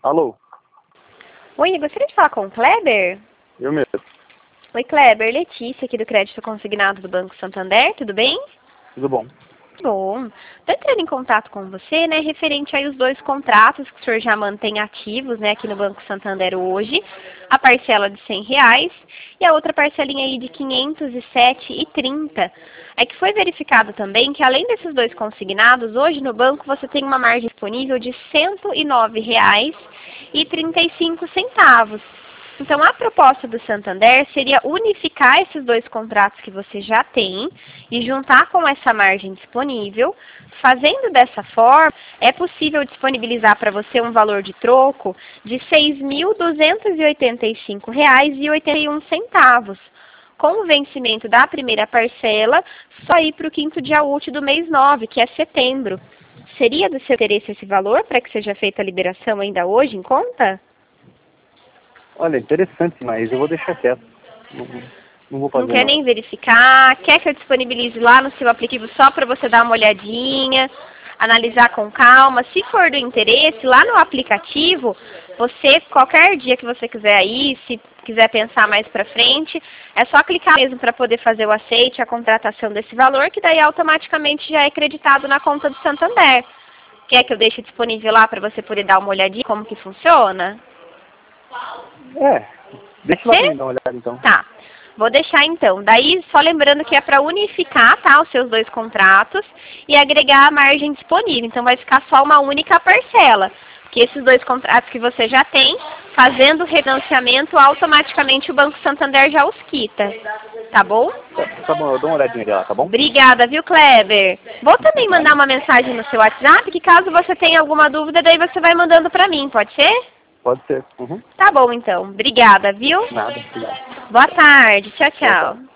Alô? Oi, eu gostaria de falar com o Kleber. Eu mesmo. Oi, Kleber. Letícia, aqui do Crédito Consignado do Banco Santander. Tudo bem? Tudo bom? Bom. Estou entrando em contato com você, né, referente aí os dois contratos que o senhor já mantém ativos, né, aqui no Banco Santander hoje. A parcela de R$ 100 e a outra parcelinha aí de R$ 507,30. É que foi verificado também que além desses dois consignados, hoje no banco você tem uma margem disponível de R$ 109,35. Então, a proposta do Santander seria unificar esses dois contratos que você já tem e juntar com essa margem disponível. Fazendo dessa forma, é possível disponibilizar para você um valor de troco de R$ 6.285,81. Com o vencimento da primeira parcela, só ir para o 5º dia útil do mês 9, que é setembro. Seria do seu interesse esse valor para que seja feita a liberação ainda hoje em conta? Olha, interessante, mas eu vou deixar quieto. Não vou fazer Não quer não. nem verificar? Quer que eu disponibilize lá no seu aplicativo só para você dar uma olhadinha, analisar com calma? Se for do interesse, lá no aplicativo, você, qualquer dia que você quiser aí, se quiser pensar mais para frente, é só clicar mesmo para poder fazer o aceite, a contratação desse valor, que daí automaticamente já é creditado na conta do Santander. Quer que eu deixe disponível lá para você poder dar uma olhadinha como que funciona? Deixa lá pra mim dar uma olhada então. Tá. Vou deixar então. Daí, só lembrando que é para unificar, tá, os seus dois contratos e agregar a margem disponível. Então, vai ficar só uma única parcela. Porque esses dois contratos que você já tem, fazendo o refinanciamento, automaticamente o Banco Santander já os quita. Tá bom? Tá bom, eu dou uma olhadinha lá, tá bom? Obrigada, viu, Kleber? Vou também mandar uma mensagem no seu WhatsApp, que caso você tenha alguma dúvida, daí você vai mandando para mim, pode ser? Pode ser. Uhum. Tá bom, então. Obrigada, viu? Nada, obrigado. Boa tarde. Tchau, Boa tchau. tarde.